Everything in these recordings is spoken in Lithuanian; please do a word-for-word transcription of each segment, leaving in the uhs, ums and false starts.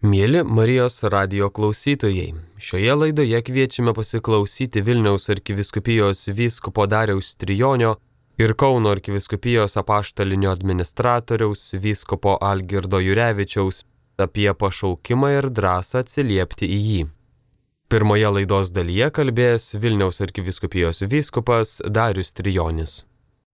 Mieli Marijos radijo klausytojai, šioje laidoje kviečiame pasiklausyti Vilniaus arkivyskupijos vyskupo Dariaus Trijonio ir Kauno arkivyskupijos apaštalinio administratoriaus vyskupo Algirdo Jurevičiaus apie pašaukimą ir drąsą atsiliepti į jį. Pirmoje laidos dalyje kalbės Vilniaus arkivyskupijos vyskupas Darius Trijonis.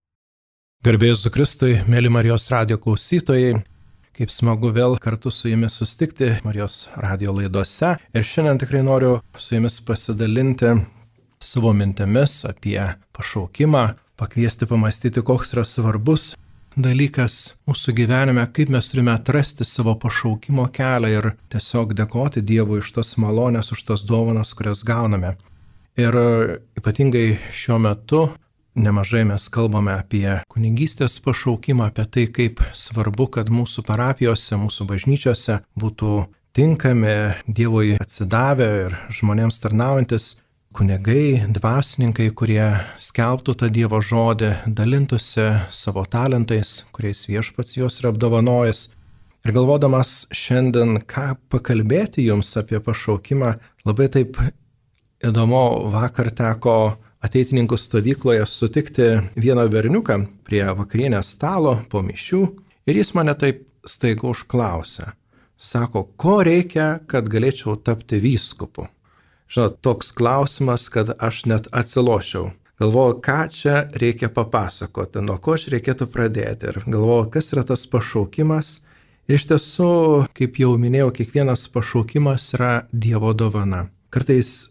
Garbė Jėzui Kristui, mėly Marijos radijo klausytojai, kaip smagu vėl kartu su jumis susitikti Marijos radijo laidose. Ir šiandien tikrai noriu su jumis pasidalinti savo mintimis apie pašaukimą, pakviesti pamastyti, koks yra svarbus dalykas mūsų gyvenime, kaip mes turime atrasti savo pašaukimo kelią ir tiesiog dėkoti Dievui už tas malonės, už tas dovanas, kurias gauname. Ir ypatingai šiuo metu nemažai mes kalbame apie kunigystės pašaukimą, apie tai, kaip svarbu, kad mūsų parapijose, mūsų bažnyčiose būtų tinkami, Dievui atsidavę ir žmonėms tarnaujantis kunigai, dvasininkai, kurie skelbtų tą Dievo žodį, dalintųsi savo talentais, kuriais viešpats juos yra apdovanojęs. Ir galvodamas šiandien, ką pakalbėti jums apie pašaukimą, labai taip įdomu, vakar teko ateitininkų stovykloje sutikti vieną berniuką prie vakarienės stalo po mišių ir jis mane taip staiga užklausė. Sako, ko reikia, kad galėčiau tapti vyskupu? Žinot, toks klausimas, kad aš net atsilošiau. Galvoju, ką čia reikia papasakoti, nuo ko čia reikėtų pradėti. Ir galvoju, kas yra tas pašaukimas. Ir iš tiesų, kaip jau minėjau, kiekvienas pašaukimas yra Dievo dovana. Kartais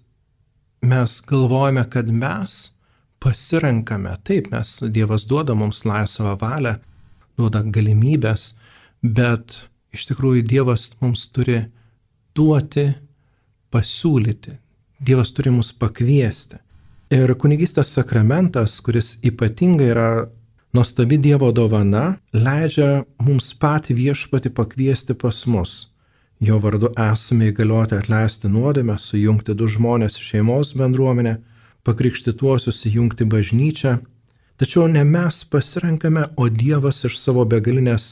mes galvojame, kad mes pasirenkame, taip, mes Dievas duoda mums laisvą valią, duoda galimybės, bet iš tikrųjų Dievas mums turi duoti, pasiūlyti, Dievas turi mus pakviesti. Ir kunigystės sakramentas, kuris ypatingai yra nuostabi Dievo dovana, leidžia mums patį viešpatį pakviesti pas mus. Jo vardu esame įgalioti atleisti nuodėmę, sujungti du žmonės į šeimos bendruomenę, pakrikštytuosius įjungti bažnyčią. Tačiau ne mes pasirenkame, o Dievas iš savo begalinės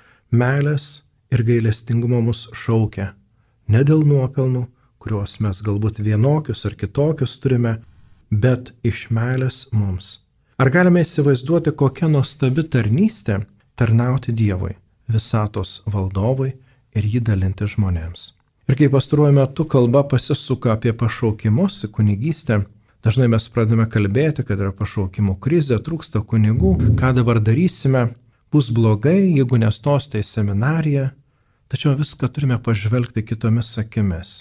meilės ir gailestingumo mus šaukia. Ne dėl nuopelnų, kuriuos mes galbūt vienokius ar kitokius turime, bet iš meilės mums. Ar galime įsivaizduoti, kokia nuostabi tarnystė tarnauti Dievui, visatos valdovui, ir jį dalinti žmonėms. Ir kai pastaruoju metu kalba pasisuka apie pašaukimus į kunigystę, dažnai mes pradame kalbėti, kad yra pašaukimų krizė, trūksta kunigų, ką dabar darysime, bus blogai, jeigu nestosite į seminariją, tačiau viską turime pažvelgti kitomis akimis.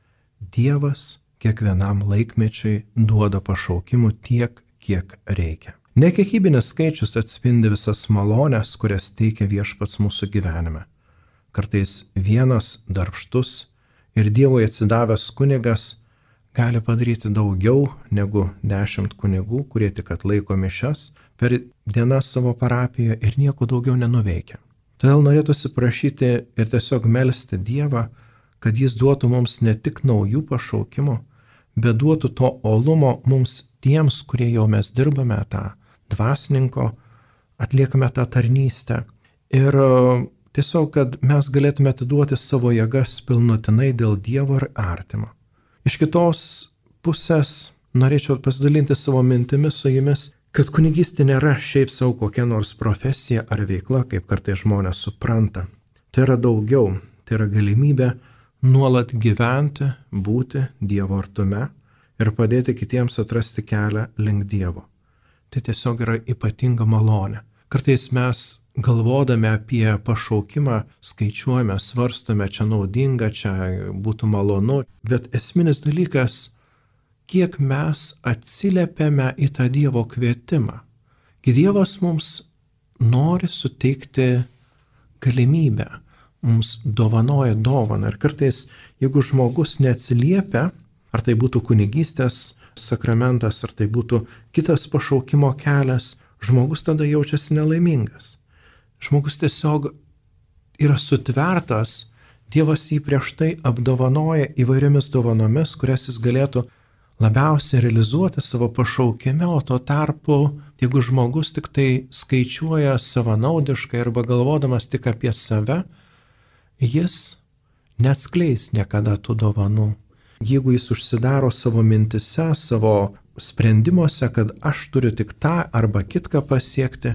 Dievas kiekvienam laikmečiui duoda pašaukimų tiek, kiek reikia. Nekiekybinis skaičius atspindi visas malonės, kurias teikia viešpats mūsų gyvenime. Kartais vienas darbštus ir Dievui atsidavęs kunigas gali padaryti daugiau negu dešimt kunigų, kurie tik atlaiko mišias per dienas savo parapijoje ir nieko daugiau nenuveikia. Todėl norėtųsi prašyti ir tiesiog melsti Dievą, kad jis duotų mums ne tik naujų pašaukimų, bet duotų to olumo mums tiems, kurie jau mes dirbame tą dvasininko, atliekame tą tarnystę. Ir tiesiog, kad mes galėtume atiduoti savo jėgas pilnutinai dėl Dievo ir artimo. Iš kitos pusės norėčiau pasidalinti savo mintimis su jumis, kad kunigystė nėra šiaip savo kokia nors profesija ar veikla, kaip kartais žmonės supranta. Tai yra daugiau, tai yra galimybė nuolat gyventi, būti Dievo artume ir padėti kitiems atrasti kelią link Dievo. Tai tiesiog yra ypatinga malonė. Kartais mes galvodami apie pašaukimą, skaičiuojame, svarstome, čia naudinga, čia būtų malonu, bet esminis dalykas, kiek mes atsiliepiame į tą Dievo kvietimą. Dievas mums nori suteikti galimybę, mums dovanoja dovaną. Ir kartais, jeigu žmogus neatsiliepia, ar tai būtų kunigystės sakramentas, ar tai būtų kitas pašaukimo kelias, žmogus tada jaučiasi nelaimingas. Žmogus tiesiog yra sutvertas, Dievas jį prieš tai apdovanoja įvairiomis dovanomis, kurias jis galėtų labiausiai realizuoti savo pašaukime, o tuo tarpu, jeigu žmogus tik tai skaičiuoja savanaudiškai arba galvodamas tik apie save, jis neatskleis niekada tų dovanų. Jeigu jis užsidaro savo mintise, savo sprendimuose, kad aš turiu tik tą arba kitką pasiekti,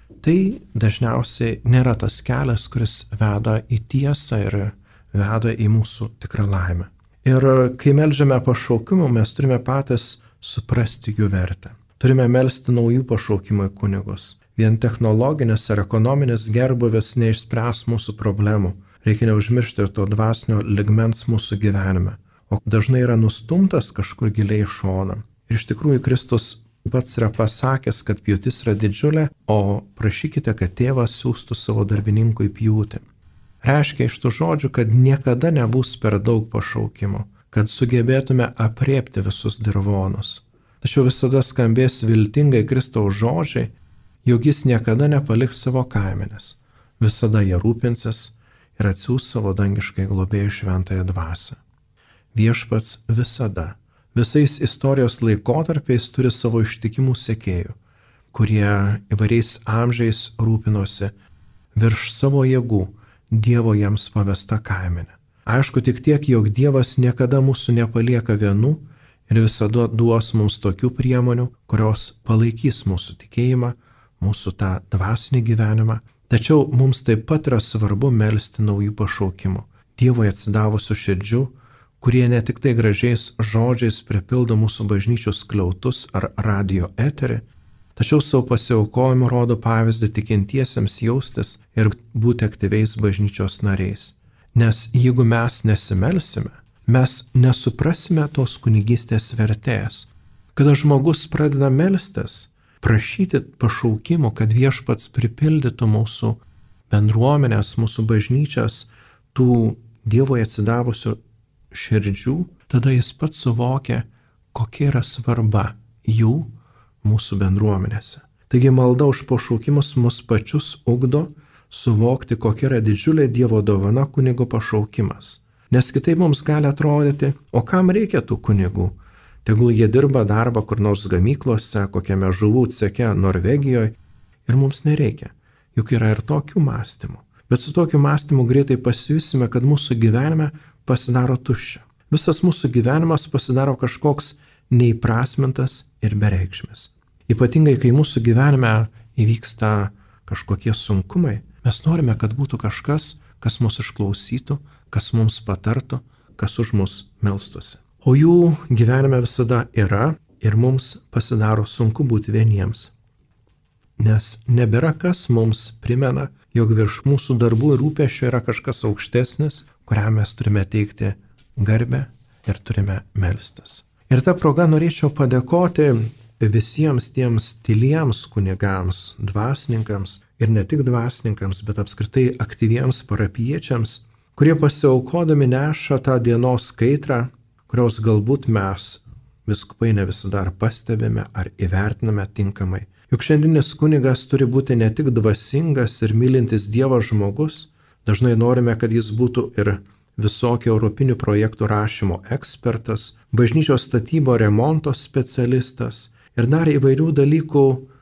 tai dažniausiai nėra tas kelias, kuris veda į tiesą ir veda į mūsų tikrą laimę. Ir kai melžiame pašaukimų, mes turime patys suprasti jų vertę. Turime melsti naujų pašaukimų į kunigus. Vien technologinis ar ekonominis gerbūvis neišspręs mūsų problemų. Reikia neužmiršti ir to dvasinio ligmens mūsų gyvenime. O dažnai yra nustumtas kažkur giliai į šoną. Ir iš tikrųjų Kristus pats yra pasakęs, kad pjūtis yra didžiulė, o prašykite, kad tėvas siųstų savo darbininkui pjūtį. Reiškia iš tų žodžių, kad niekada nebus per daug pašaukimo, kad sugebėtume apriepti visus dirvonus. Tačiau visada skambės viltingai Kristaus žodžiai, jog jis niekada nepaliks savo kaimenės, visada jie rūpinsis ir atsiųs savo dangiškai globėjų šventąją dvasią. Viešpats visada, visais istorijos laikotarpiais turi savo ištikimų sekėjų, kurie įvairiais amžiais rūpinosi virš savo jėgų Dievo jiems pavesta kaimenė. Aišku tik tiek, jog Dievas niekada mūsų nepalieka vienų ir visada duos mums tokių priemonių, kurios palaikys mūsų tikėjimą, mūsų tą dvasinį gyvenimą. Tačiau mums taip pat yra svarbu melsti naujų pašaukimų, Dievui atsidavusių širdžių, kurie ne tik tai gražiais žodžiais pripildo mūsų bažnyčių skliautus ar radio eterį, tačiau savo pasiaukojimu rodo pavyzdį tikintiesiems jaustis ir būti aktyviais bažnyčios nariais. Nes jeigu mes nesimelsime, mes nesuprasime tos kunigystės vertės. Kada žmogus pradeda melstis, prašyti pašaukimo, kad viešpats pripildytų mūsų bendruomenės, mūsų bažnyčias, tų Dievui atsidavusių širdžių, tada jis pats suvokia, kokia yra svarba jų mūsų bendruomenėse. Taigi malda už pašaukimus mus pačius ugdo suvokti, kokia yra didžiulė Dievo dovana kunigo pašaukimas. Nes kitaip mums gali atrodyti, o kam reikia tų kunigų? Tegul jie dirba darbą kur nors gamyklose, kokiame žuvų ceke Norvegijoje ir mums nereikia. Juk yra ir tokių mąstymų. Bet su tokiu mąstymu greitai pasijusime, kad mūsų gyvenime pasidaro tuščia. Visas mūsų gyvenimas pasidaro kažkoks neįprasmintas ir bereikšmis. Ypatingai, kai mūsų gyvenime įvyksta kažkokie sunkumai, mes norime, kad būtų kažkas, kas mus išklausytų, kas mums patartų, kas už mus melstusi. O jų gyvenime visada yra ir mums pasidaro sunku būti vieniems. Nes nebėra kas mums primena, jog virš mūsų darbų ir rūpesčių yra kažkas aukštesnis, kuriam mes turime teikti garbę ir turime melstis. Ir tą progą norėčiau padėkoti visiems tiems tyliems kunigams, dvasininkams ir ne tik dvasininkams, bet apskritai aktyviems parapiečiams, kurie pasiaukodami neša tą dienos kaitrą, kurios galbūt mes, vyskupai, ne visada ar pastebime ar įvertiname tinkamai. Juk šiandienis kunigas turi būti ne tik dvasingas ir mylintis Dievą žmogus, dažnai norime, kad jis būtų ir visokio europinių projektų rašymo ekspertas, bažnyčios statybo remonto specialistas ir dar įvairių dalykų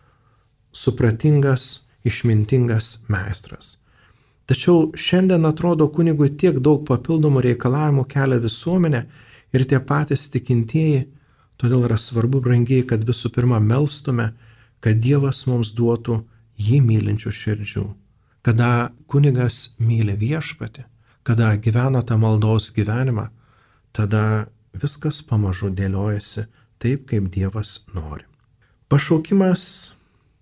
supratingas, išmintingas meistras. Tačiau šiandien atrodo kunigui tiek daug papildomų reikalavimų kelia visuomenė ir tie patys tikintieji, todėl yra svarbu, brangiai, kad visų pirma melstume, kad Dievas mums duotų jį mylinčių širdžių. Kada kunigas myli viešpatį, kada gyvena tą maldos gyvenimą, tada viskas pamažu dėliojasi taip, kaip Dievas nori. Pašaukimas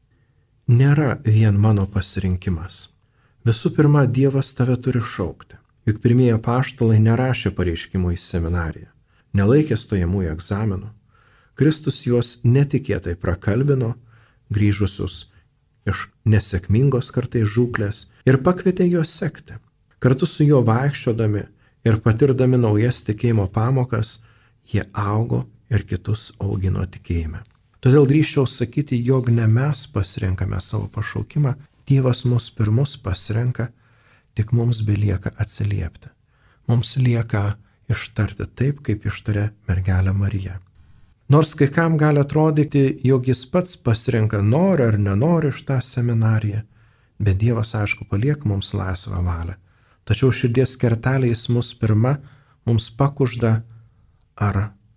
nėra vien mano pasirinkimas. Visų pirma, Dievas tave turi šaukti. Juk pirmieji apaštalai nerašė pareiškimų į seminariją, nelaikė stojamųjų egzaminų. Kristus juos netikėtai prakalbino, grįžusius iš nesėkmingos kartais žūklės, ir pakvietė juos sekti. Kartu su juo vaikščiodami ir patirdami naujas tikėjimo pamokas, jie augo ir kitus augino tikėjime. Todėl drįsčiau sakyti, jog ne mes pasirenkame savo pašaukimą, Dievas mus pirmus pasirenka, tik mums belieka atsiliepti. Mums lieka ištarti taip, kaip ištarė mergelė Marija. Nors kai kam gali atrodyti, jog jis pats pasirenka nori ar nenori iš tą seminariją, bet Dievas, aišku, palieka mums laisvą valią. Tačiau širdies kerteliais mus pirma mums pakužda, ar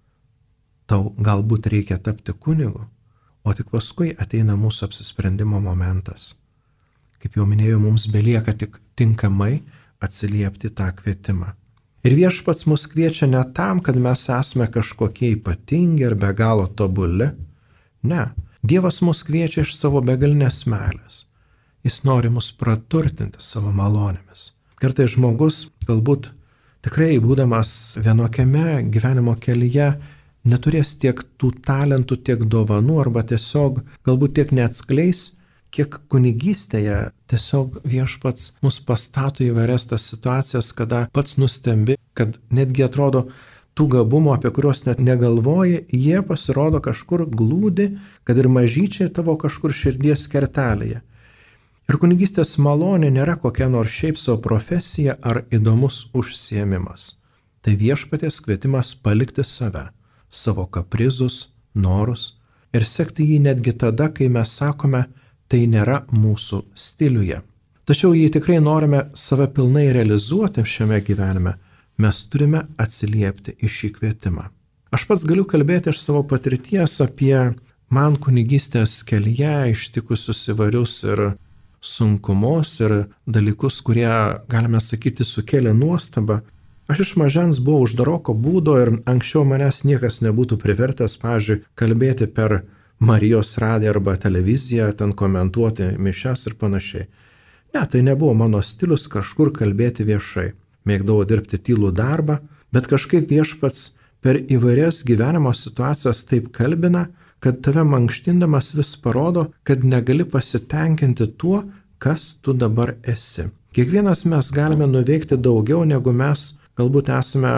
tau galbūt reikia tapti kunigu, o tik paskui ateina mūsų apsisprendimo momentas. Kaip jau minėjau, mums belieka tik tinkamai atsiliepti tą kvietimą. Ir Viešpats mus kviečia ne tam, kad mes esame kažkokie ypatingi ir be galo tobuli. Ne, Dievas mus kviečia iš savo begalinės meilės. Jis nori mus praturtinti savo malonėmis. Kartais žmogus, galbūt tikrai būdamas vienokiame gyvenimo kelyje, neturės tiek tų talentų, tiek dovanų, arba tiesiog galbūt tiek neatskleis, kiek kunigystėje tiesiog Viešpats mus pastato į įvairias tas situacijas, kada pats nustembi, kad netgi atrodo tų gabumų, apie kuriuos net negalvoji, jie pasirodo kažkur glūdi, kad ir mažyčiai tavo kažkur širdies kertelėje. Ir kunigystės malonė nėra kokia nors šiaip savo profesija ar įdomus užsiėmimas. Tai Viešpaties kvietimas palikti save, savo kaprizus, norus ir sekti jį netgi tada, kai mes sakome, tai nėra mūsų stiliuje. Tačiau jei tikrai norime save pilnai realizuoti šiame gyvenime, mes turime atsiliepti į šį kvietimą. Aš pats galiu kalbėti iš savo patirties apie man kunigystės kelyje ištikusius įvairius ir sunkumus ir dalykus, kurie, galime sakyti, sukėlė nuostabą. Aš iš mažens buvau uždaroko būdo ir anksčiau manęs niekas nebūtų privertęs, pavyzdžiui, kalbėti per Marijos radiją arba televiziją, ten komentuoti mišias ir panašiai. Ne, tai nebuvo mano stilius kažkur kalbėti viešai. Mėgdavau dirbti tylų darbą, bet kažkaip Viešpats per įvairias gyvenimo situacijas taip kalbina, kad tave mankštindamas vis parodo, kad negali pasitenkinti tuo, kas tu dabar esi. Kiekvienas mes galime nuveikti daugiau, negu mes galbūt esame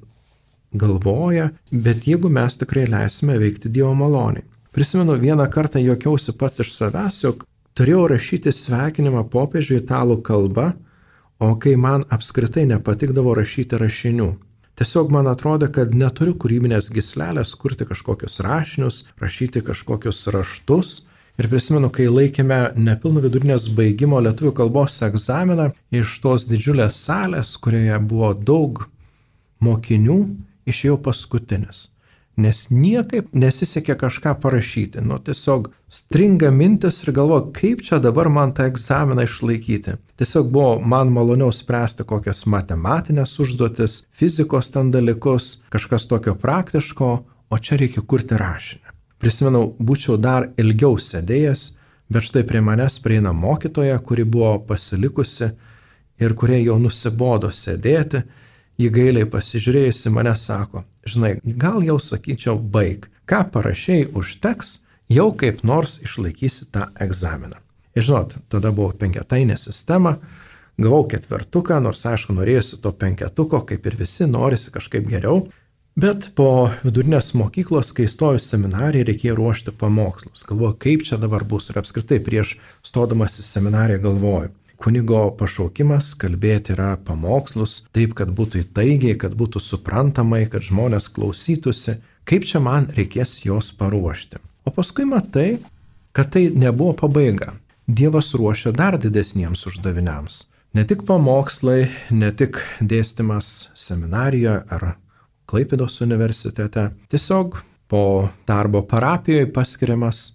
galvoję, bet jeigu mes tikrai leisime veikti Dievo maloniai. Prisimenu, vieną kartą juokiausi pats iš savęs, jog turėjau rašyti sveikinimą popiežiui italų kalba, o kai man apskritai nepatikdavo rašyti rašinių. Tiesiog man atrodė, kad neturiu kūrybinės gyslelės kurti kažkokius rašinius, rašyti kažkokius raštus. Ir prisimenu, kai laikėme nepilno vidurinės baigimo lietuvių kalbos egzaminą, iš tos didžiulės salės, kurioje buvo daug mokinių, išėjau paskutinis. Nes niekaip nesisekė kažką parašyti. Nu, tiesiog stringa mintis ir galvoju, kaip čia dabar man tą egzaminą išlaikyti. Tiesiog buvo man maloniau spręsti kokias matematinės užduotis, fizikos ten dalykus, kažkas tokio praktiško, o čia reikia kurti rašinį. Prisimenu, būčiau dar ilgiau sėdėjęs, bet štai prie manęs prieina mokytoja, kuri buvo pasilikusi ir kurie jau nusibodo sėdėti. Ji gailiai pasižiūrėjusi mane sako, žinai, gal jau sakyčiau baig, ką parašiai užteks, jau kaip nors išlaikysi tą egzaminą. Ir žinot, tada buvo penketainė sistema, gavau ketvertuką, nors aišku norėjusi to penketuko, kaip ir visi norisi kažkaip geriau, bet po vidurinės mokyklos, kai stojau seminariją, reikėjo ruošti pamokslus. Galvoju, kaip čia dabar bus ir apskritai prieš stodamas į seminariją galvoju. Kunigo pašaukimas kalbėti yra pamokslus, taip, kad būtų įtaigiai, kad būtų suprantamai, kad žmonės klausytųsi, kaip čia man reikės jos paruošti. O paskui matai, kad tai nebuvo pabaiga. Dievas ruošia dar didesniems uždaviniams. Ne tik pamokslai, ne tik dėstymas seminarijoje ar Klaipėdos universitete. Tiesiog po darbo parapijoje paskiriamas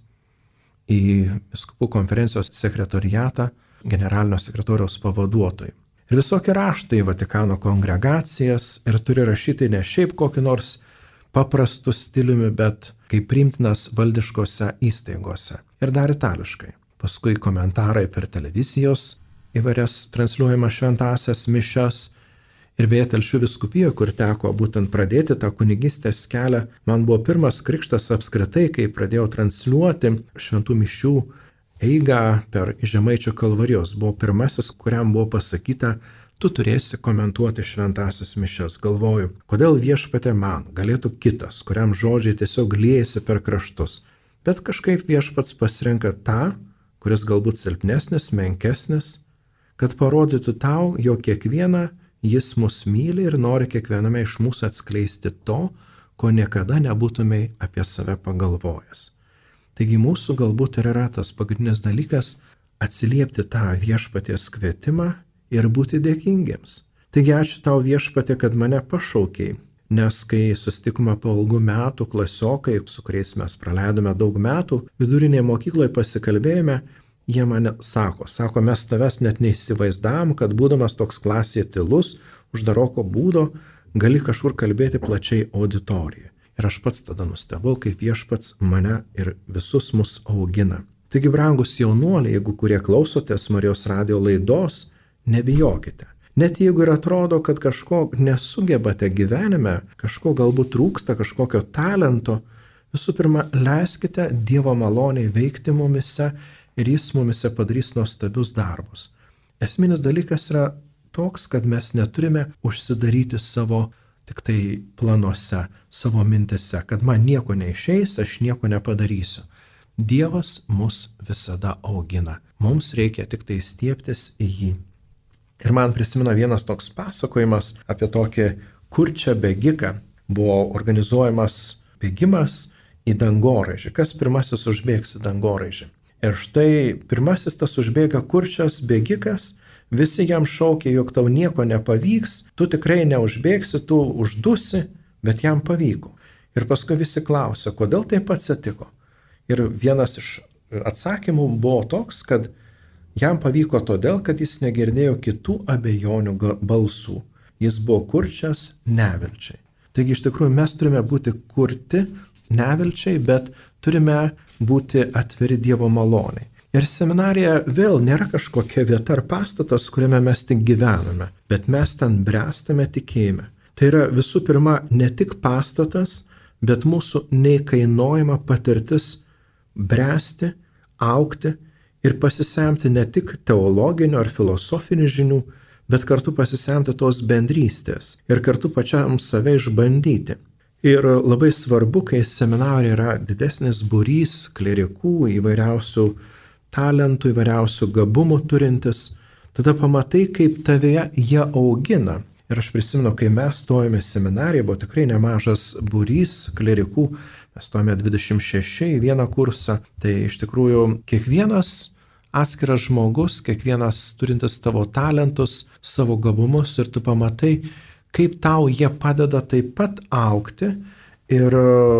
į vyskupų konferencijos sekretoriatą generalinio sekretoriaus pavaduotojai. Ir visokie raštai Vatikano kongregacijas ir turi rašyti ne šiaip kokį nors paprastų stiliumi, bet kaip priimtinas valdiškose įstaigose. Ir dar itališkai. Paskui komentarai per televizijos įvairias transliuojamas šventąsias mišias. Ir beje, Telšių vyskupijoje, kur teko būtent pradėti tą kunigystės kelią, man buvo pirmas krikštas apskritai, kai pradėjau transliuoti šventų mišių eigą per Žemaičių kalvarijos. Buvo pirmasis, kuriam buvo pasakyta, tu turėsi komentuoti šventąsias mišias. Galvoju, kodėl Viešpatė man, galėtų kitas, kuriam žodžiai tiesiog liejasi per kraštus. Bet kažkaip Viešpats pasirenka tą, kuris galbūt silpnesnis, menkesnis, kad parodytų tau, jog kiekvieną jis mus myli ir nori kiekviename iš mūsų atskleisti to, ko niekada nebūtumei apie save pagalvojęs. Taigi mūsų galbūt ir yra tas pagrindinis dalykas atsiliepti tą Viešpaties kvietimą ir būti dėkingiems. Taigi ačiū tau viešpatie, kad mane pašaukei, nes kai sustikome po ilgų metų klasiokai, su kuriais mes praleidome daug metų, vidurinėje mokykloje pasikalbėjome, jie mane sako, sako, mes tavęs net neįsivaizdavom, kad būdamas toks klasėje tylus, uždaroko būdo, gali kažkur kalbėti plačiai auditorijoje. Ir aš pats tada nustebau, kaip viešpats mane ir visus mus augina. Taigi, brangus jaunuoliai, jeigu kurie klausotės Marijos radijo laidos, nebijokite. Net jeigu ir atrodo, kad kažko nesugebate gyvenime, kažko galbūt trūksta, kažkokio talento, visų pirma, leiskite Dievo maloniai veikti mumise ir jis mumise padarys nuostabius darbus. Esminis dalykas yra toks, kad mes neturime užsidaryti savo tik tai planuose, savo mintise, kad man nieko neišeis, aš nieko nepadarysiu. Dievas mus visada augina. Mums reikia tik tai stiebtis į jį. Ir man prisimena vienas toks pasakojimas apie tokį kurčią bėgiką. Buvo organizuojamas bėgimas į dangoraižį. Kas pirmasis užbėgs į dangoraižį? Ir štai pirmasis tas užbėga kurčias bėgikas, visi jam šaukia, jog tau nieko nepavyks, tu tikrai neužbėgsi, tu uždusi, bet jam pavyko. Ir paskui visi klausia, kodėl taip atsitiko. Ir vienas iš atsakymų buvo toks, kad jam pavyko todėl, kad jis negirdėjo kitų abejonių balsų. Jis buvo kurčias nevilčiai. Taigi iš tikrųjų mes turime būti kurti nevilčiai, bet turime būti atviri Dievo maloniai. Ir seminarija vėl nėra kažkokia vieta ar pastatas, kuriame mes tik gyvename, bet mes ten bręstame tikėjime. Tai yra visų pirma ne tik pastatas, bet mūsų neįkainojama patirtis bręsti, augti ir pasisemti ne tik teologinių ar filosofinių žinių, bet kartu pasisemti tos bendrystės ir kartu pačiam save išbandyti. Ir labai svarbu, kai seminarija yra didesnis būrys klerikų, įvairiausių talentų, įvairiausių gabumų turintis, tada pamatai, kaip tavėje jie augina. Ir aš prisimenu, kai mes stojome seminariją, buvo tikrai nemažas būrys klerikų, mes stojome dvidešimt šeši į vieną kursą, tai iš tikrųjų kiekvienas atskiras žmogus, kiekvienas turintis tavo talentus, savo gabumus ir tu pamatai, kaip tau jie padeda taip pat augti ir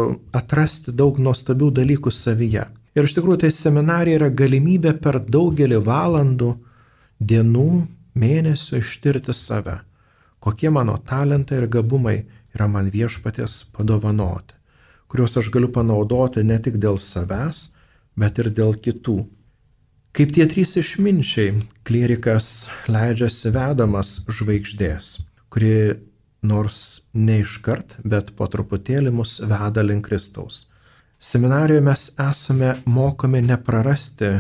atrasti daug nuostabių dalykų savyje. Ir iš tikrųjų tai seminarija yra galimybė per daugelį valandų, dienų, mėnesių ištirti save. Kokie mano talentai ir gabumai yra man viešpaties padovanoti, kuriuos aš galiu panaudoti ne tik dėl savęs, bet ir dėl kitų. Kaip tie trys išminčiai, klierikas leidžiasi vedamas žvaigždės, kuri nors ne iškart, bet po truputėlį mus veda link Kristaus. Seminarijoje mes esame mokomi neprarasti,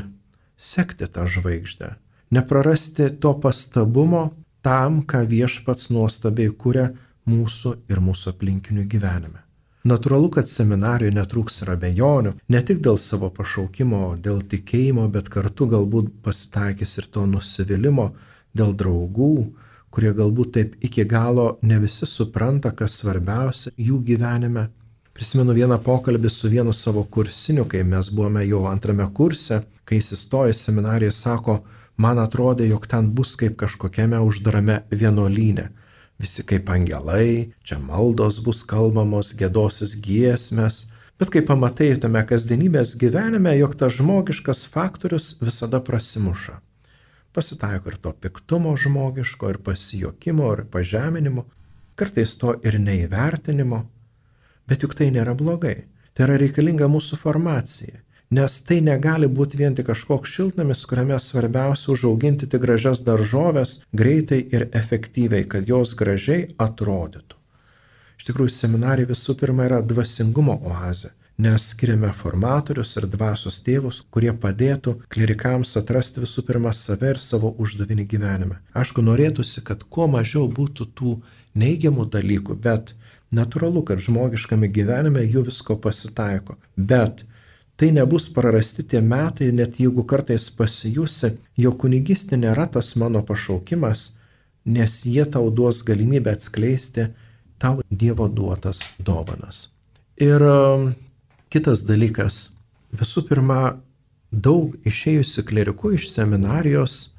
sekti tą žvaigždę, neprarasti to pastabumo tam, ką viešpats nuostabiai kuria mūsų ir mūsų aplinkinių gyvenime. Natūralu, kad seminarijoje netrūks ir abejonių, ne tik dėl savo pašaukimo, dėl tikėjimo, bet kartu galbūt pasitaikys ir to nusivylimo dėl draugų, kurie galbūt taip iki galo ne visi supranta, kas svarbiausia jų gyvenime. Prisimenu vieną pokalbį su vienu savo kursiniu, kai mes buvome jau antrame kurse, kai jis įstojo į seminariją, sako, man atrodė, jog ten bus kaip kažkokiame uždarame vienuolyne. Visi kaip angelai, čia maldos bus kalbamos, giedosis giesmės, bet kai pamatai tame kasdienybės gyvenime, jog tas žmogiškas faktorius visada prasimuša. Pasitaiko ir to piktumo žmogiško, ir pasijokimo, ir pažeminimo, kartais to ir neįvertinimo, bet juk tai nėra blogai, tai yra reikalinga mūsų formacija. Nes tai negali būti vien tik kažkoks šiltnamis, kuriame svarbiausia užauginti tik gražias daržoves greitai ir efektyviai, kad jos gražiai atrodytų. Iš tikrųjų, seminarija visų pirma yra dvasingumo oazė, nes skiriame formatorius ir dvasios tėvus, kurie padėtų klerikams atrasti visų pirma save ir savo uždavinį gyvenime. Aišku, norėtųsi, kad kuo mažiau būtų tų neigiamų dalykų, bet natūralu, kad žmogiškame gyvenime jų visko pasitaiko, bet tai nebus prarasti tie metai, net jeigu kartais pasijusi, jo kunigystė nėra tas mano pašaukimas, nes jie tau duos galimybę atskleisti tau Dievo duotas dovanas. Ir um, kitas dalykas, visų pirma, daug išėjusių klerikų iš seminarijos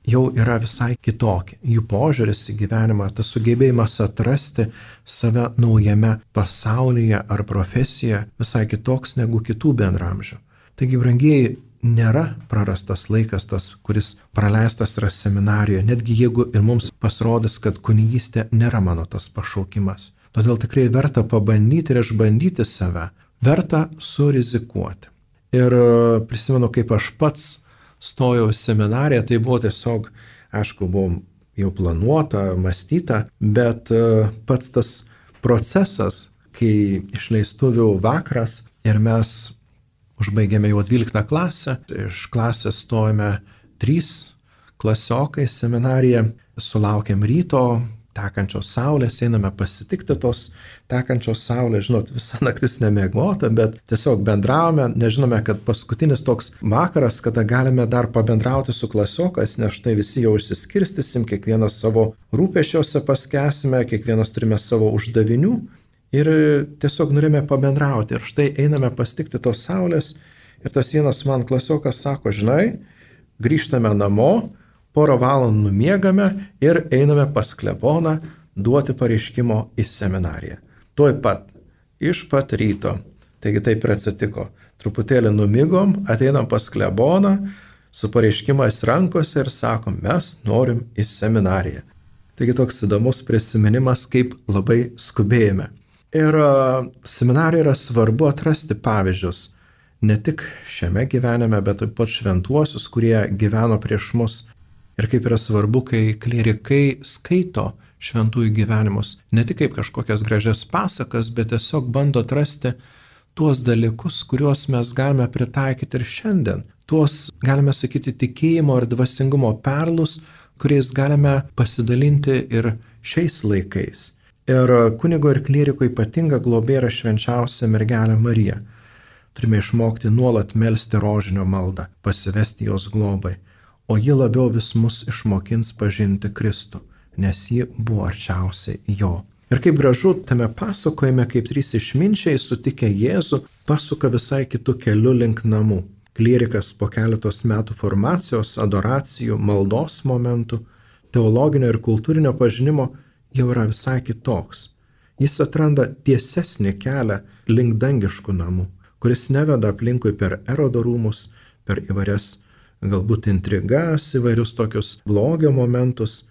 jau yra visai kitokie. Jų požiūris į gyvenimą, tas sugebėjimas atrasti save naujame pasaulyje ar profesijoje visai kitoks negu kitų bendramžių. Taigi, brangieji, nėra prarastas laikas tas, kuris praleistas yra seminarijoje, netgi jeigu ir mums pasirodys, kad kunigystė nėra mano tas pašaukimas. Todėl tikrai verta pabandyti ir išbandyti save, verta surizikuoti. Ir prisimenu, kaip aš pats stojau į seminariją, tai buvo tiesiog, aišku, buvo jau planuota, mąstyta, bet pats tas procesas, kai išleistuvių vakaras ir mes užbaigėme jau dvyliktą klasę, iš klasės stojame trys klasiokai seminariją, sulaukėm ryto, tekančios saulės, einame pasitikti tos tekančios saulės, žinot, visa naktis nemiegota, bet tiesiog bendravome, nežinome, kad paskutinis toks vakaras, kada galime dar pabendrauti su klasiokais, nes štai visi jau išsiskirstysim, kiekvienas savo rūpesčiuose paskęsime, kiekvienas turime savo uždavinių ir tiesiog norime pabendrauti. Ir štai einame pasitikti tos saulės ir tas vienas man klasiokas sako, žinai, grįžtame namo, porą valandų numiegame ir einame pas kleboną duoti pareiškimo į seminariją. Tuoj pat, iš pat ryto. Taigi taip ir atsitiko. Truputėlį numigom, ateinam pas kleboną su pareiškimais rankose ir sakom, mes norim į seminariją. Taigi toks įdomus prisiminimas, kaip labai skubėjome. Ir seminarijoje yra svarbu atrasti pavyzdžius. Ne tik šiame gyvenime, bet taip pat šventuosius, kurie gyveno prieš mus. Ir kaip yra svarbu, kai klierikai skaito šventųjų gyvenimus, ne tik kaip kažkokias gražias pasakas, bet tiesiog bando atrasti tuos dalykus, kuriuos mes galime pritaikyti ir šiandien. Tuos, galime sakyti, tikėjimo ir dvasingumo perlus, kuriais galime pasidalinti ir šiais laikais. Ir kunigo ir klieriko ypatinga globėja yra švenčiausia mergelė Marija. Turime išmokti nuolat melsti rožinio maldą, pasivesti jos globai. O ji labiau vis mus išmokins pažinti Kristų, nes ji buvo arčiausiai jo. Ir kaip gražu tame pasakojime, kaip trys išminčiai sutikę Jėzų, pasuka visai kitų kelių link namų. Klierikas po keletos metų formacijos, adoracijų, maldos momentų, teologinio ir kultūrinio pažinimo jau yra visai kitoks. Jis atranda tiesesnį kelią link dangiškų namų, kuris neveda aplinkui per erodo rūmus, per įvairias galbūt intrigas, įvairius tokius blogio momentus,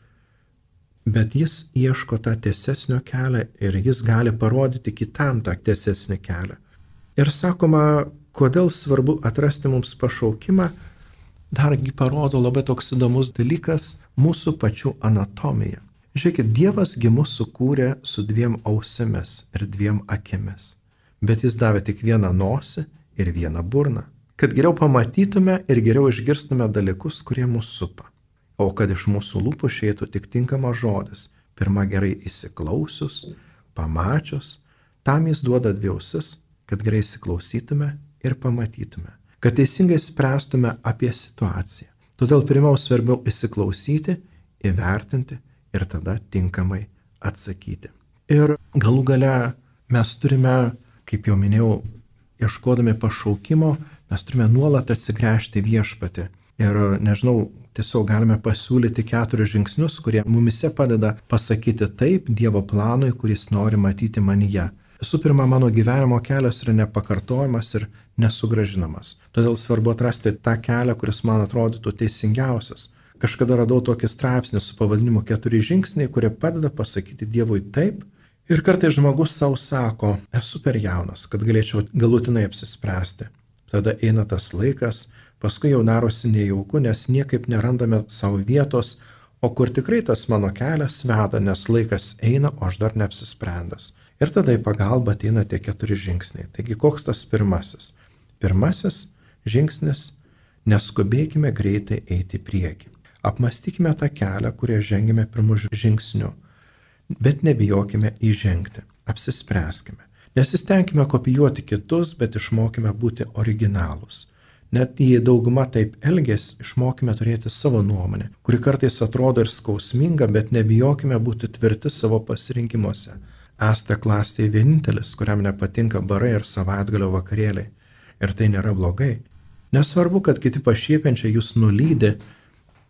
bet jis ieško tą tiesesnio kelią ir jis gali parodyti kitam tą tiesesnį kelią. Ir sakoma, kodėl svarbu atrasti mums pašaukimą, dargi parodo labai toks įdomus dalykas - mūsų pačių anatomija. Žiūrėkit, Dievas gi mus sukūrė su dviem ausimis ir dviem akimis, bet jis davė tik vieną nosį ir vieną burną, kad geriau pamatytume ir geriau išgirstume dalykus, kurie mus supa. O kad iš mūsų lūpų išeitų tik tinkamas žodis, pirma gerai įsiklausius, pamačius, tam jis duoda dvi ausis, kad gerai įsiklausytume ir pamatytume, kad teisingai spręstume apie situaciją. Todėl pirmiau svarbiau įsiklausyti, įvertinti ir tada tinkamai atsakyti. Ir galų gale mes turime, kaip jau minėjau, ieškodami pašaukimo, mes turime nuolat atsigręžti viešpatį. Ir, nežinau, tiesiog galime pasiūlyti keturis žingsnius, kurie mumise padeda pasakyti taip Dievo planui, kuris nori matyti manyje. Visų pirma, mano gyvenimo kelias yra nepakartojamas ir nesugražinamas. Todėl svarbu atrasti tą kelią, kuris man atrodytų teisingiausias. Kažkada radau tokį straipsnį su pavadinimu keturi žingsniai, kurie padeda pasakyti Dievui taip. Ir kartais žmogus savo sako, esu per jaunas, kad galėčiau galutinai apsispręsti. Tada eina tas laikas, paskui jau darosi nejauku, nes niekaip nerandame savo vietos, o kur tikrai tas mano kelias veda, nes laikas eina, o aš dar neapsisprendęs. Ir tada į pagalbą ateina tie keturi žingsniai. Taigi koks tas pirmasis? Pirmasis žingsnis - neskubėkime greitai eiti į priekį. Apmastykime tą kelią, kurį žengime pirmu žingsniu, bet nebijokime įžengti. Apsispręskime. Nesistengime kopijuoti kitus, bet išmokime būti originalūs. Net jei dauguma taip elgės, išmokime turėti savo nuomonę, kuri kartais atrodo ir skausminga, bet nebijokime būti tvirti savo pasirinkimuose. Esate klasėje vienintelis, kuriam nepatinka barai ir savaitgalio vakarėliai. Ir tai nėra blogai. Nesvarbu, kad kiti pašiepiančiai jūs nulydi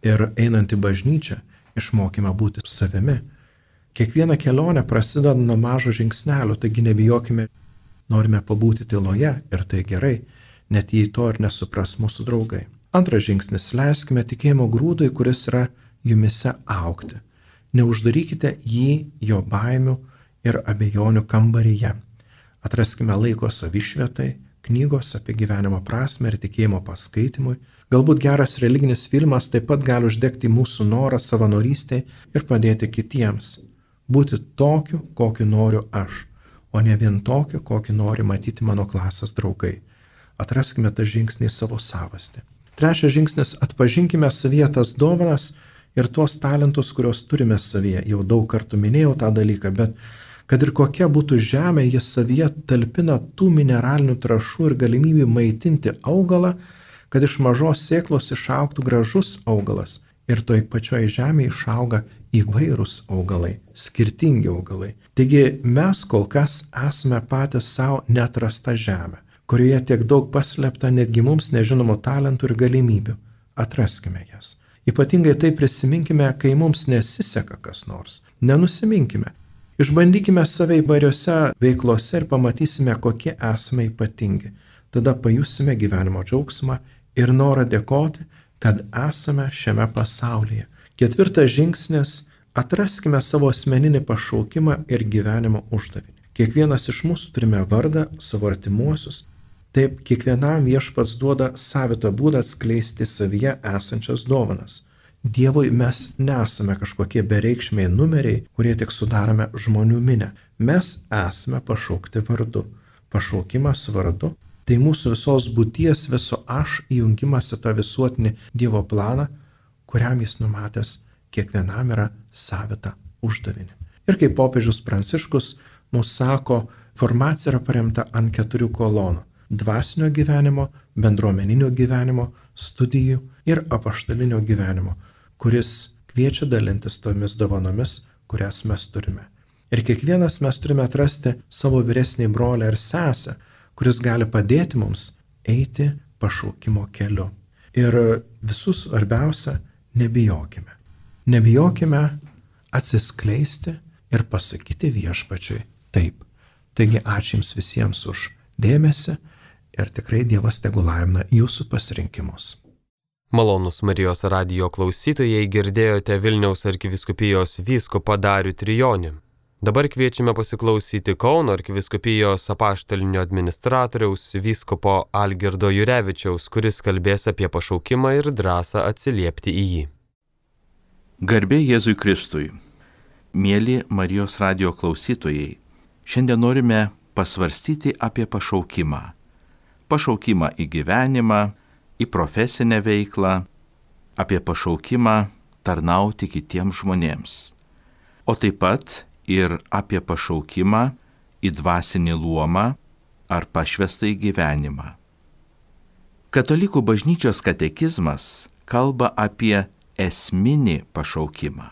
Ir einant į bažnyčią, išmokime būti savimi. Kiekviena kelionė prasideda nuo mažo žingsnelio, taigi nebijokime, norime pabūti tyloje ir tai gerai, net jei to ir nesupras mūsų draugai. Antras žingsnis – leiskime tikėjimo grūdui, kuris yra jumise augti. Neuždarykite jį jo baimių ir abejonių kambaryje. Atraskime laiko savišvietai, knygos apie gyvenimo prasmę ir tikėjimo paskaitimui. Galbūt geras religinis filmas taip pat gali uždegti mūsų norą savanorystėje ir padėti kitiems. Būti tokiu, kokiu noriu aš, o ne vien tokiu, kokį nori matyti mano klasės draugai. Atraskime tą žingsnį savo savastį. Trečias žingsnis – atpažinkime savyje tas dovanas ir tuos talentus, kuriuos turime savyje. Jau daug kartų minėjau tą dalyką, bet kad ir kokia būtų žemė, jis savyje talpina tų mineralinių trąšų ir galimybių maitinti augalą, kad iš mažos sėklos išaugtų gražus augalas. Ir toj pačioj žemėje išauga įvairūs augalai, skirtingi augalai. Taigi mes kol kas esame patys savo neatrasta žemė, kurioje tiek daug paslėpta netgi mums nežinomų talentų ir galimybių. Atraskime jas. Ypatingai tai prisiminkime, kai mums nesiseka kas nors. Nenusiminkime. Išbandykime save įvairiose veiklose ir pamatysime, kokie esame ypatingi. Tada pajusime gyvenimo džiaugsmą ir norą dėkoti, kad esame šiame pasaulyje. Ketvirtas žingsnis – atraskime savo asmeninį pašaukimą ir gyvenimo uždavinį. Kiekvienas iš mūsų turime vardą, savo artimuosius. Taip, kiekvienam Viešpats duoda savitą būdą atskleisti savyje esančias dovanas. Dievui mes nesame kažkokie bereikšmiai numeriai, kurie tik sudarome žmonių minę. Mes esame pašaukti vardu. Pašaukimas vardu – tai mūsų visos būties, viso aš įjungimas į tą visuotinį Dievo planą, kuriam jis numatęs kiekvienam yra savitą uždavinį. Ir kaip popiežius Pranciškus mums sako, formacija yra paremta ant keturių kolonų – dvasinio gyvenimo, bendruomeninio gyvenimo, studijų ir apaštalinio gyvenimo, kuris kviečia dalintis tomis dovanomis, kurias mes turime. Ir kiekvienas mes turime atrasti savo vyresnį brolį ir sesę, kuris gali padėti mums eiti pašaukimo keliu. Ir visų svarbiausia, nebijokime. Nebijokime atsiskleisti ir pasakyti Viešpačiui taip. Taigi ačiū jums visiems už dėmesį ir tikrai Dievas tegul laimina jūsų pasirinkimus. Malonūs Marijos radijo klausytojai, girdėjote Vilniaus arkivyskupijos vyskupą Darių Trijonį. Dabar kviečiame pasiklausyti Kauno arkivyskupijos apaštalinio administratoriaus vyskupo Algirdo Jurevičiaus, kuris kalbės apie pašaukimą ir drąsą atsiliepti į jį. Garbė Jėzui Kristui. Mieli Marijos radijo klausytojai, šiandien norime pasvarstyti apie pašaukimą. Pašaukimą į gyvenimą, į profesinę veiklą, apie pašaukimą tarnauti kitiems žmonėms. O taip pat ir apie pašaukimą į dvasinį luomą ar pašvestą į gyvenimą. Katalikų bažnyčios katekizmas kalba apie esminį pašaukimą.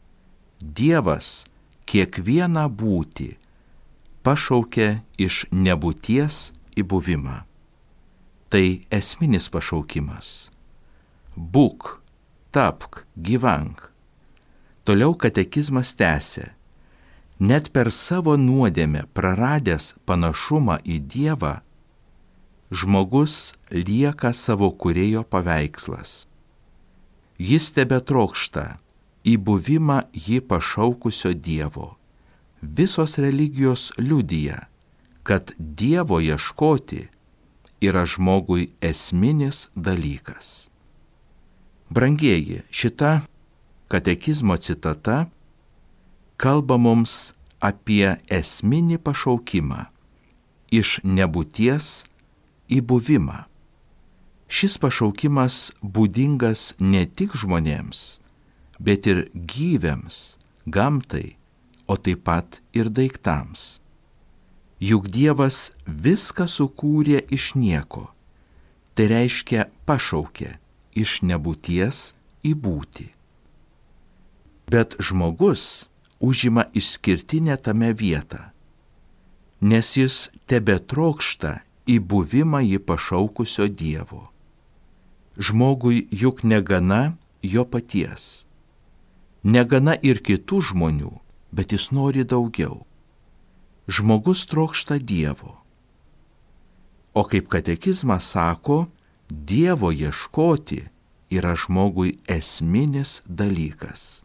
Dievas kiekvieną būtį pašaukė iš nebūties į buvimą. Tai esminis pašaukimas. Būk, tapk, gyvenk. Toliau katekizmas tęsia. Net per savo nuodėmę praradęs panašumą į Dievą, žmogus lieka savo kūrėjo paveikslas. Jis tebetrokšta į buvimą jį pašaukusio Dievo. Visos religijos liudija, kad Dievo ieškoti yra žmogui esminis dalykas. Brangieji, šita katekizmo citata kalba mums apie esminį pašaukimą iš nebūties į buvimą. Šis pašaukimas būdingas ne tik žmonėms, bet ir gyvėms, gamtai, o taip pat ir daiktams. Juk Dievas viską sukūrė iš nieko, tai reiškia pašaukė iš nebūties į būtį. Bet žmogus užima išskirtinę tame vietą, nes jis tebetrokšta į buvimą jį pašaukusio Dievo. Žmogui juk negana jo paties. Negana ir kitų žmonių, bet jis nori daugiau. Žmogus trokšta Dievo. O kaip katekizmas sako, Dievo ieškoti yra žmogui esminis dalykas.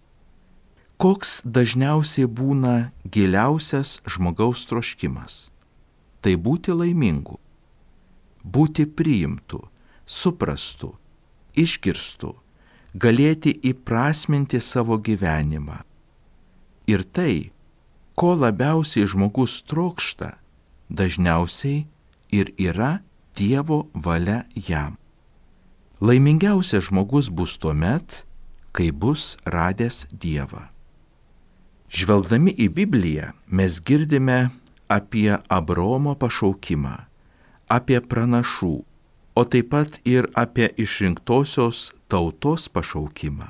Koks dažniausiai būna giliausias žmogaus troškimas? Tai būti laimingu, būti priimtu, suprastu, išgirstu, galėti įprasminti savo gyvenimą. Ir tai, ko labiausiai žmogus trokšta, dažniausiai ir yra Dievo valia jam. Laimingiausias žmogus bus tuomet, kai bus radęs Dievą. Žvelgdami į Bibliją mes girdime apie Abraomo pašaukimą, apie pranašų, o taip pat ir apie išrinktosios tautos pašaukimą.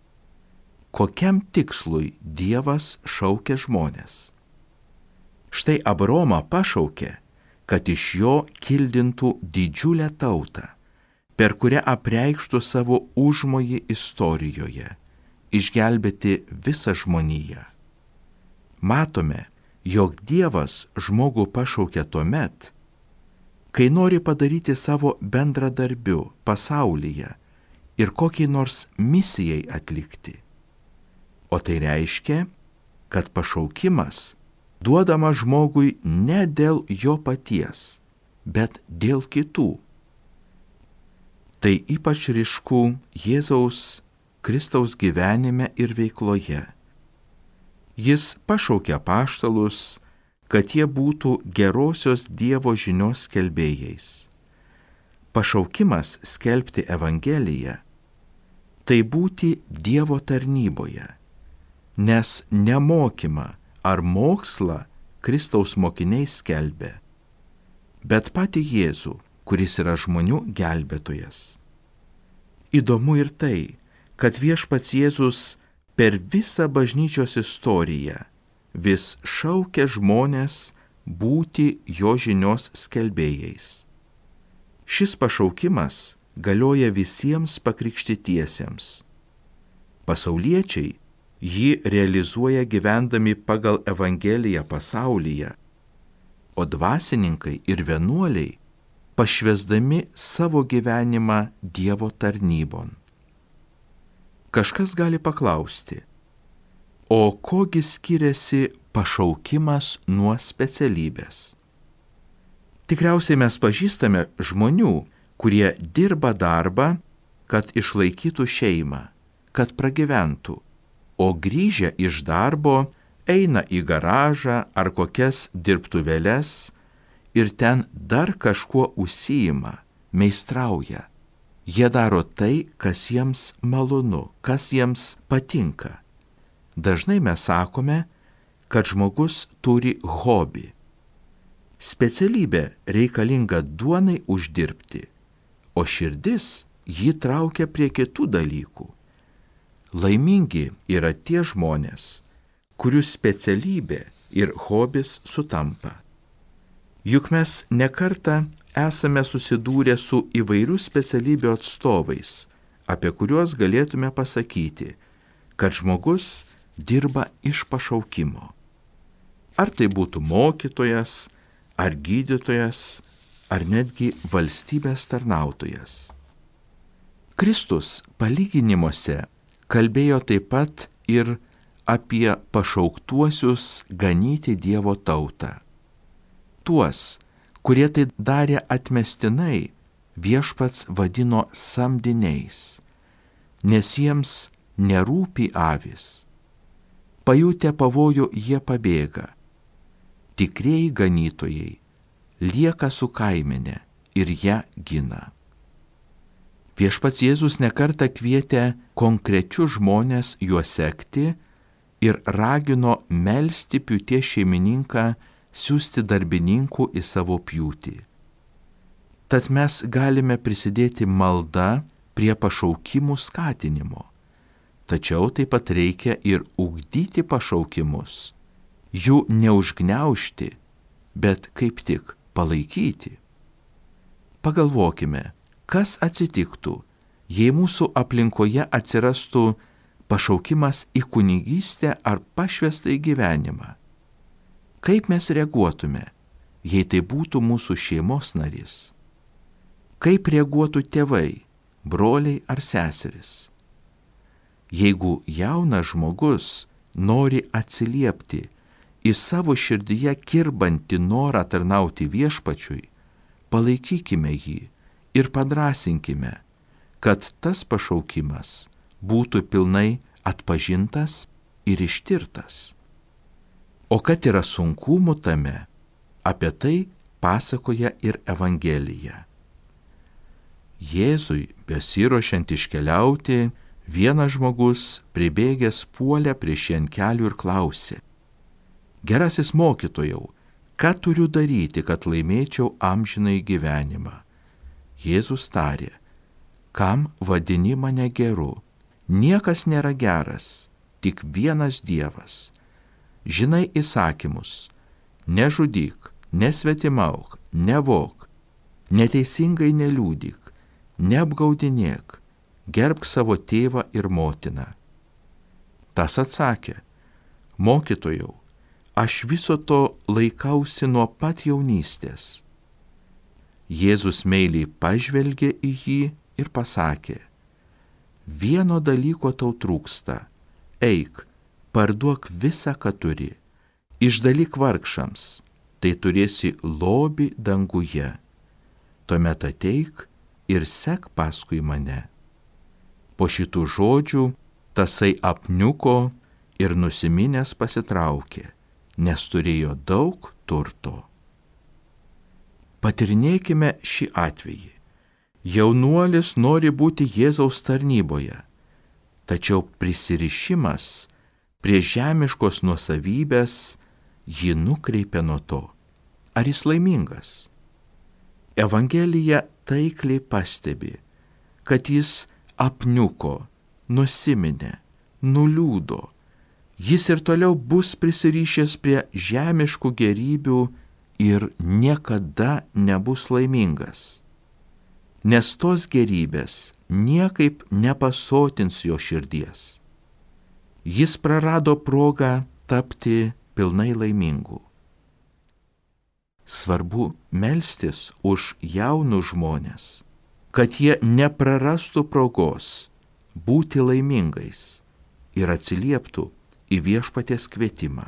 Kokiam tikslui Dievas šaukia žmonės? Štai Abraomą pašaukė, kad iš jo kildintų didžiulę tautą, per kurią apreikštų savo užmojį istorijoje, išgelbėti visą žmoniją. Matome, jog Dievas žmogų pašaukia tuomet, kai nori padaryti savo bendradarbiu pasaulyje ir kokiai nors misijai atlikti. O tai reiškia, kad pašaukimas duodama žmogui ne dėl jo paties, bet dėl kitų. Tai ypač ryšku Jėzaus Kristaus gyvenime ir veikloje. Jis pašaukė apaštalus, kad jie būtų gerosios Dievo žinios skelbėjais. Pašaukimas skelbti Evangeliją – tai būti Dievo tarnyboje, nes ne mokymą ar mokslą Kristaus mokiniai skelbė, bet patį Jėzų, kuris yra žmonių gelbėtojas. Įdomu ir tai, kad viešpats Jėzus per visą bažnyčios istoriją vis šaukia žmonės būti jo žinios skelbėjais. Šis pašaukimas galioja visiems pakrikštytiesiems. Pasauliečiai jį realizuoja gyvendami pagal Evangeliją pasaulyje, o dvasininkai ir vienuoliai pašvęsdami savo gyvenimą Dievo tarnybon. Kažkas gali paklausti, o kogi skiriasi pašaukimas nuo specialybės? Tikriausiai mes pažįstame žmonių, kurie dirba darbą, kad išlaikytų šeimą, kad pragyventų, o grįžę iš darbo eina į garažą ar kokias dirbtuvėles ir ten dar kažkuo užsiima, meistrauja. Jie daro tai, kas jiems malonu, kas jiems patinka. Dažnai mes sakome, kad žmogus turi hobį. Specialybė reikalinga duonai uždirbti, o širdis jį traukia prie kitų dalykų. Laimingi yra tie žmonės, kurių specialybė ir hobis sutampa. Juk mes nekartą esame susidūrę su įvairių specialybių atstovais, apie kuriuos galėtume pasakyti, kad žmogus dirba iš pašaukimo. Ar tai būtų mokytojas, ar gydytojas, ar netgi valstybės tarnautojas. Kristus palyginimuose kalbėjo taip pat ir apie pašauktuosius ganyti Dievo tautą. Tuos, kurie tai darė atmestinai, viešpats vadino samdiniais, nes jiems nerūpi avys. Pajutę pavojų jie pabėga. Tikrieji ganytojai lieka su kaimenė ir ją gina. Viešpats Jėzus nekartą kvietė konkrečius žmonės juo sekti ir ragino melsti pjūties šeimininką siųsti darbininkų į savo pjūtį. Tad mes galime prisidėti malda prie pašaukimų skatinimo, tačiau taip pat reikia ir ugdyti pašaukimus, jų neužgniaužti, bet kaip tik palaikyti. Pagalvokime, kas atsitiktų, Jei mūsų aplinkoje atsirastų pašaukimas į kunigystę ar pašvestą į gyvenimą, kaip mes reaguotume, jei tai būtų mūsų šeimos narys? Kaip reaguotų tėvai, broliai ar seserys? Jeigu jaunas žmogus nori atsiliepti į savo širdyje kirbantį norą tarnauti viešpačiui, palaikykime jį ir padrasinkime, kad tas pašaukimas būtų pilnai atpažintas ir ištirtas. O kad yra sunkumų tame, apie tai pasakoja ir Evangelija. Jėzui besiruošiant iškeliauti, vienas žmogus pribėgęs puolė prieš jį ant kelių ir klausė: Gerasis mokytojau, ką turiu daryti, kad laimėčiau amžinąjį gyvenimą? Jėzus tarė: kam vadini mane geru? Niekas nėra geras, tik vienas Dievas. Žinai įsakymus: nežudyk, nesvetimauk, nevok, neteisingai neliūdyk, neapgaudinėk, gerbk savo tėvą ir motiną. Tas atsakė: mokytojau, aš viso to laikausi nuo pat jaunystės. Jėzus meiliai pažvelgė į jį ir pasakė: vieno dalyko tau trūksta, eik, parduok visą, ką turi, išdalyk vargšams, tai turėsi lobį danguje. Tuomet ateik ir sek paskui mane. Po šitų žodžių tasai apniuko ir nusiminęs pasitraukė, nes turėjo daug turto. Patyrinėkime šį atvejį. Jaunuolis nori būti Jėzaus tarnyboje, tačiau prisirišimas prie žemiškos nuosavybės jį nukreipia nuo to. Ar jis laimingas? Evangelija taikliai pastebi, kad jis apniuko, nusiminė, nuliūdo. Jis ir toliau bus prisirišęs prie žemiškų gerybių ir niekada nebus laimingas, nes tos gerybės niekaip nepasotins jo širdies. Jis prarado progą tapti pilnai laimingu. Svarbu melstis už jaunus žmones, kad jie neprarastų progos būti laimingais ir atsilieptų į viešpaties kvietimą.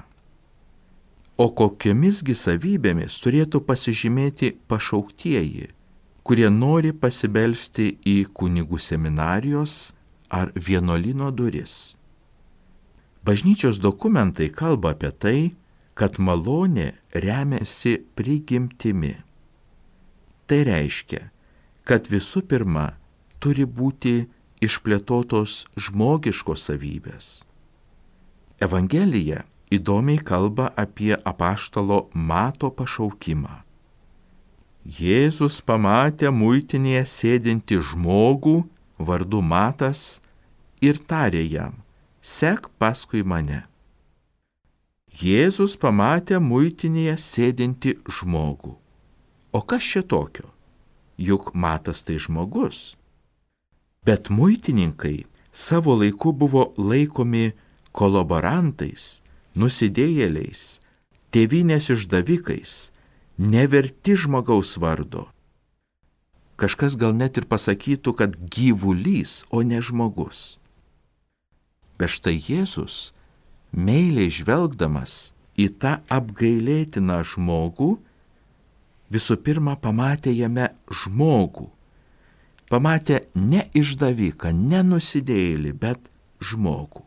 O kokiomisgi savybėmis turėtų pasižymėti pašauktieji, kurie nori pasibelsti į kunigų seminarijos ar vienuolyno duris? Bažnyčios dokumentai kalba apie tai, kad malonė remiasi prigimtimi. Tai reiškia, kad visų pirma turi būti išplėtotos žmogiškos savybės. Evangelija įdomiai kalba apie apaštalo Mato pašaukimą. Jėzus pamatė muitinėje sėdintį žmogų vardu Matas ir tarė jam: sek paskui mane. Jėzus pamatė muitinėje sėdintį žmogų. O kas čia tokio? Juk Matas tai žmogus. Bet muitininkai savo laiku buvo laikomi kolaborantais, nusidėjėliais, tėvynės išdavikais, neverti žmogaus vardo. Kažkas gal net ir pasakytų, kad gyvulys, o ne žmogus. Bet štai Jėzus, meiliai žvelgdamas į tą apgailėtiną žmogų, visų pirma pamatė jame žmogų. Pamatė ne išdaviką, ne nusidėjėlį, bet žmogų.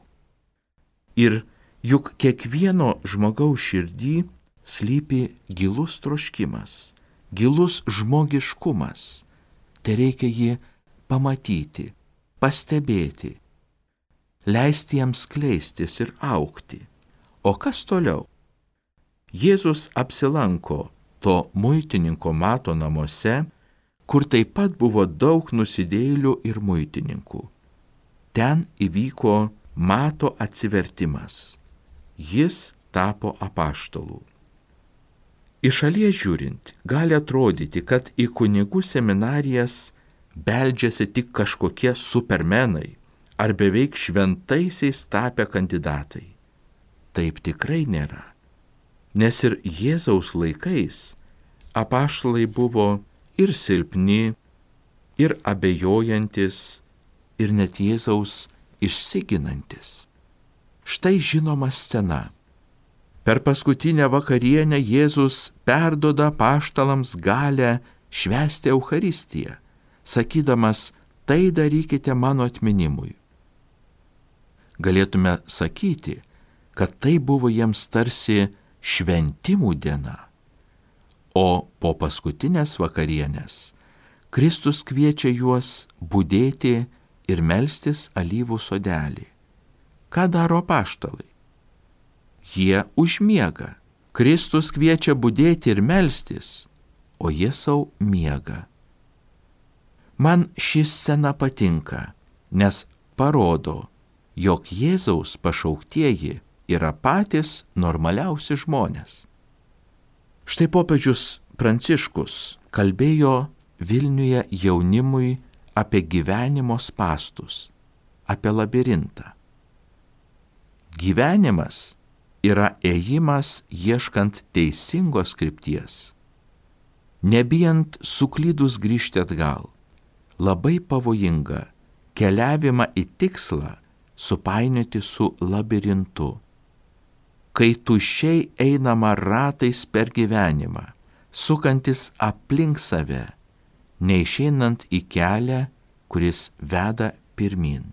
Ir juk kiekvieno žmogaus širdį slypi gilus troškimas, gilus žmogiškumas. Tai reikia jį pamatyti, pastebėti, leisti jam skleistis ir augti. O kas toliau? Jėzus apsilanko to muitininko Mato namuose, kur taip pat buvo daug nusidėjėlių ir muitininkų. Ten įvyko Mato atsivertimas. Jis tapo apaštalu. Iš šalies žiūrint, gali atrodyti, kad į kunigų seminarijas beldžiasi tik kažkokie supermenai ar beveik šventaisiais tapę kandidatai. Taip tikrai nėra, nes ir Jėzaus laikais apaštalai buvo ir silpni, ir abejojantis, ir net Jėzaus išsiginantis. Štai žinoma scena. Per paskutinę vakarienę Jėzus perduoda apaštalams galę švęsti Eucharistiją, sakydamas, tai darykite mano atminimui. Galėtume sakyti, kad tai buvo jiems tarsi šventimų diena, o po paskutinės vakarienės Kristus kviečia juos budėti ir melstis alyvų sodelį. Ką daro apaštalai? Jie užmiega. Kristus kviečia budėti ir melstis, o jie sau miega. Man ši scena patinka, nes parodo, jog Jėzaus pašauktieji yra patys normaliausi žmonės. Štai popiežius Pranciškus kalbėjo Vilniuje jaunimui apie gyvenimo spąstus, apie labirintą. Gyvenimas yra ėjimas ieškant teisingos krypties, nebijant suklydus grįžti atgal. Labai pavojinga keliavimą į tikslą supainioti su labirintu, kai tuščiai einama ratais per gyvenimą, sukantis aplink save, neišeinant į kelią, kuris veda pirmyn.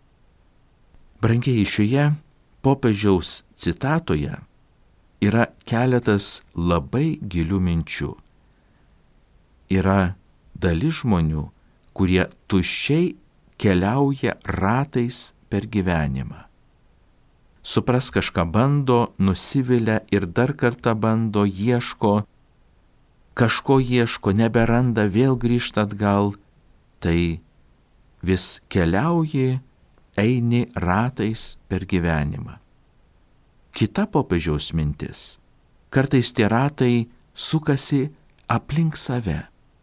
Brangieji, šioje popiežiaus citatoje yra keletas labai gilių minčių. Yra dalis žmonių, kurie tuščiai keliauja ratais per gyvenimą. Supras kažką bando, nusivilia ir dar kartą bando, ieško, kažko ieško, neberanda, vėl grįžta atgal, tai vis keliauji, eini ratais per gyvenimą. Kita popiežiaus mintis. Kartais tie ratai sukasi aplink save.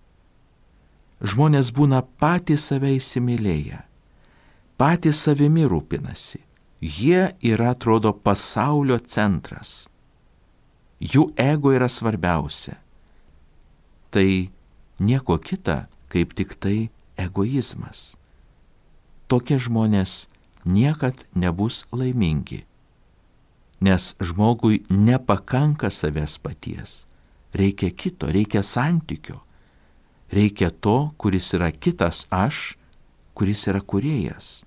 Žmonės būna patys save įsimylėję, patys savimi rūpinasi. Jie yra, atrodo, pasaulio centras. Jų ego yra svarbiausia. Tai nieko kita, kaip tik tai egoizmas. Tokie žmonės niekad nebus laimingi, nes žmogui nepakanka savęs paties. Reikia kito, reikia santykio. Reikia to, kuris yra kitas aš, kuris yra kūrėjas.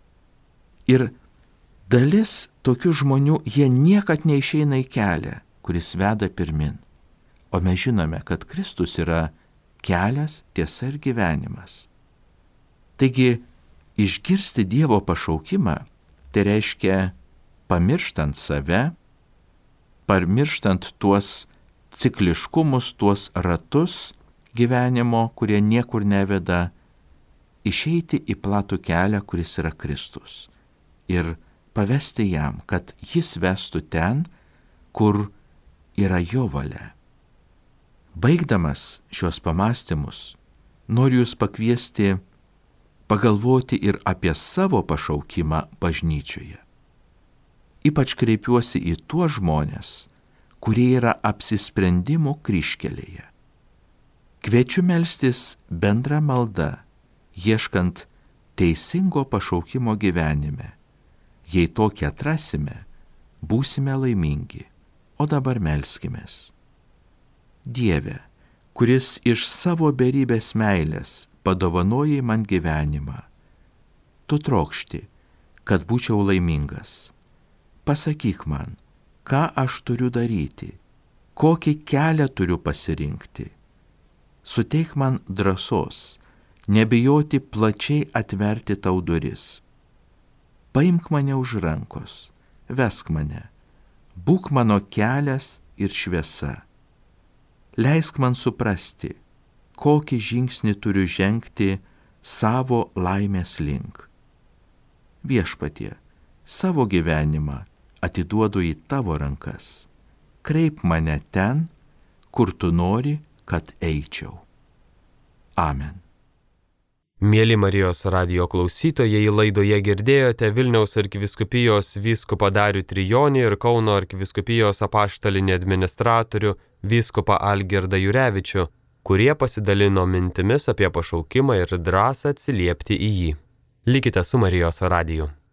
Ir dalis tokių žmonių, jie niekad neišeina į kelią, kuris veda pirmin. O mes žinome, kad Kristus yra kelias, tiesa ir gyvenimas. Taigi, išgirsti Dievo pašaukimą, tai reiškia pamirštant save, pamirštant tuos cikliškumus, tuos ratus gyvenimo, kurie niekur neveda, išeiti į platų kelią, kuris yra Kristus. Ir pavesti jam, kad jis vestų ten, kur yra jo valia. Baigdamas šios pamąstymus, noriu jūs pakviesti pagalvoti ir apie savo pašaukimą bažnyčioje. Ypač kreipiuosi į tuos žmonės, kurie yra apsisprendimo kryžkelėje. Kviečiu melstis bendra malda, ieškant teisingo pašaukimo gyvenime. Jei tokį atrasime, būsime laimingi. O dabar melskimės. Dieve, kuris iš savo beribės meilės padovanojai man gyvenimą, tu trokšti, kad būčiau laimingas. Pasakyk man, ką aš turiu daryti, kokį kelią turiu pasirinkti. Suteik man drąsos, nebijoti plačiai atverti tau duris. Paimk mane už rankos, vesk mane, būk mano kelias ir šviesa. Leisk man suprasti, kokį žingsnį turiu žengti savo laimės link. Viešpatie, savo gyvenimą atiduodu į tavo rankas. Kreip mane ten, kur tu nori, kad eičiau. Amen. Mėly Marijos radijo klausytojai, laidoje girdėjote Vilniaus arkivyskupijos vyskupą Darių Trijonį ir Kauno arkivyskupijos apaštalinį administratorių vyskupą Algirdą Jurevičių, kurie pasidalino mintimis apie pašaukimą ir drąsą atsiliepti į jį. Likite su Marijos radiju.